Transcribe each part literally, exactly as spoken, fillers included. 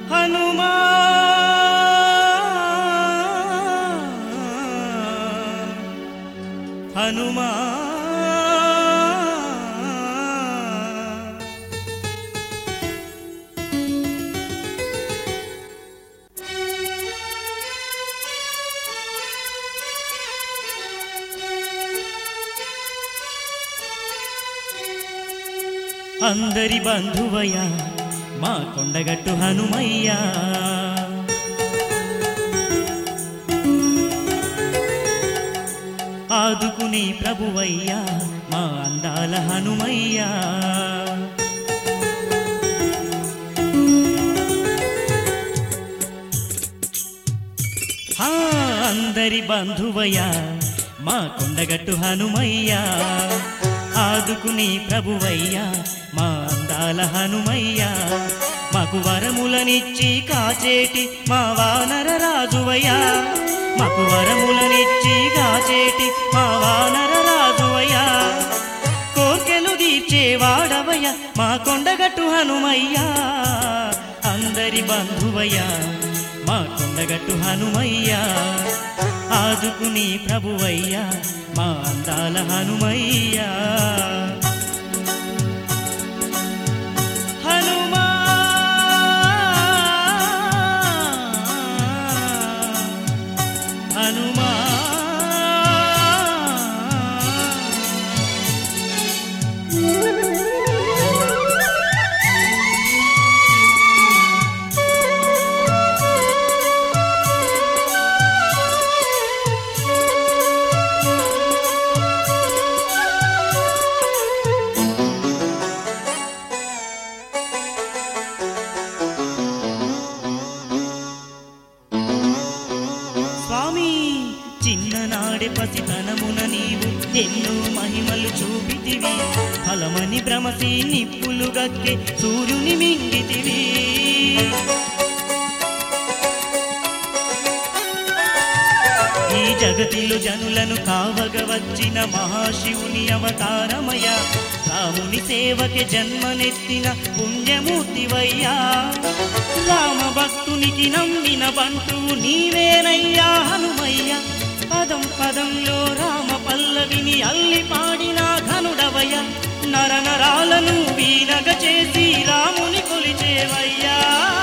హనుమా హనుమా అందరి బంధువయ్యా మా కొండగట్టు హనుమయ్యా ఆదుకునే ప్రభువయ్యా మా అందాల హనుమయ్యా అందరి బంధువయ్యా మా కొండగట్టు హనుమయ్యా ఆదుకుని ప్రభువయ్యా మా అందాల హనుమయ్యా మాకు వరములనిచ్చి కాచేటి మా వానర రాజువయ్యా మాకు వరములనిచ్చి కాచేటి మా వానర రాజువయ్యా కోర్కెలు తీర్చేవాడవయ్యా మా కొండగట్టు హనుమయ్యా అందరి బంధువయ్యా మా కొండగట్టు హనుమయ్యా ఆదుకుని ప్రభువయ్యా మా అందాల హనుమయ్యా హనుమా హనుమా చిన్ననాడే పసితనమున నీవు ఎన్నో మహిమలు చూపితివి ఫలమని భ్రమసి నిప్పులు గక్కే సూర్యుని మింగితివి ఈ జగతిలో జనులను కావగ వచ్చిన మహాశివుని అవతారమయ రాముని సేవకి జన్మనెత్తిన పుణ్యమూర్తివయ్యా రామ భక్తునికి నమ్మిన బంటువు నీవేనయ్యా హనుమయ్యా పదం పదంలో రామ పల్లవిని అల్లి పాడిన ఘనుడవయ్య నర నరాలను వీనగ చేసి రాముని కొలిచేవయ్యా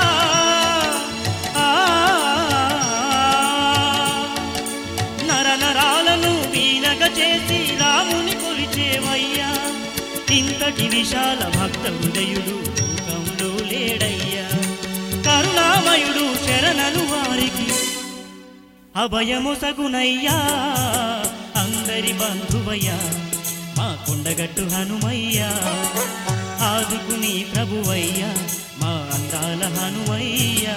నర నరాలను వీనగ చేసి రాముని కొలిచేవయ్యా ఇంతటి విశాల భక్త హృదయుడు లోకంలో లేడయ్యా కరుణామయుడు శరణను వారికి అభయముసగునయ్యా అందరి బంధువయ్యా మా కొండగట్టు హనుమయ్యా ఆదుకుని ప్రభువయ్యా మా అందాల హనుమయ్యా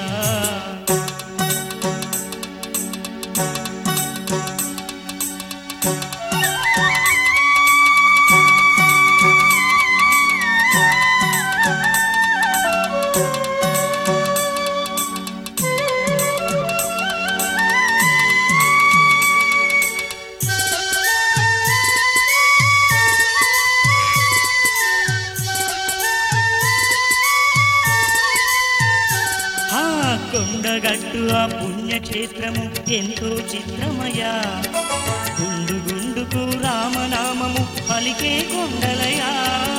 కొండగట్టు ఆ పుణ్యక్షేత్రము ఎంతో చిత్రమయా గుండు గుండుకు రామనామము పలికే కొండలయా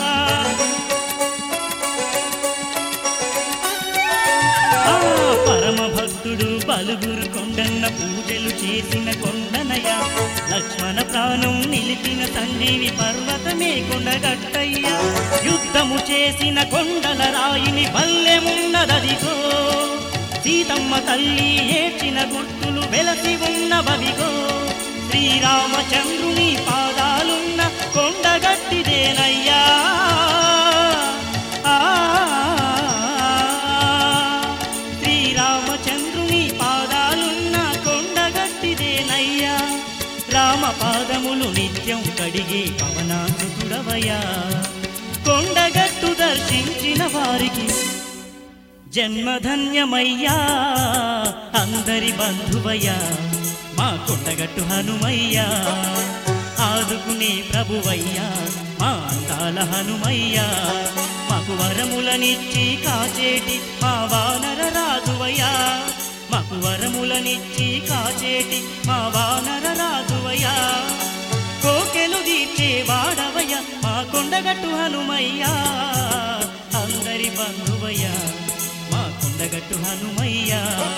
పరమ భక్తుడు బలుగురు కొండన్న పూజలు చేసిన కొండనయా లక్ష్మణ ప్రాణం నిలిపిన సంజీవి పర్వతమే కొండగట్టయ్యా యుద్ధము చేసిన కొండల రాయిని బల్లెమున్నదదిగో సీతమ్మ తల్లి ఏడ్చిన గుర్తులు వెలసి ఉన్నవవిగో శ్రీరామచంద్రుని పాదాలున్న కొండగట్టిదేనయ్యా శ్రీరామచంద్రుని పాదాలున్న కొండగట్టిదేనయ్యా రామ పాదములు నిత్యం కడిగే పవనాసుతుడవయ్యా కొండగట్టు దర్శించిన వారికి జన్మధన్యమయ్యా అందరి బంధువయ్యా మా కొండగట్టు హనుమయ్యా ఆదుకునే ప్రభువయ్యా మా అందాల హనుమయ్యా మా మాకు వరములనిచ్చి కాచేటి మా వానర రాజువయ్యా మాకు వరములనిచ్చి కాచేటి మా వానర రాజువయ్యా కోకెలు తీర్చే వాడవయ్యా మా కొండగట్టు హనుమయ్యా అందరి బంధువయ్యా మా కొండగట్టు హనుమయ్యా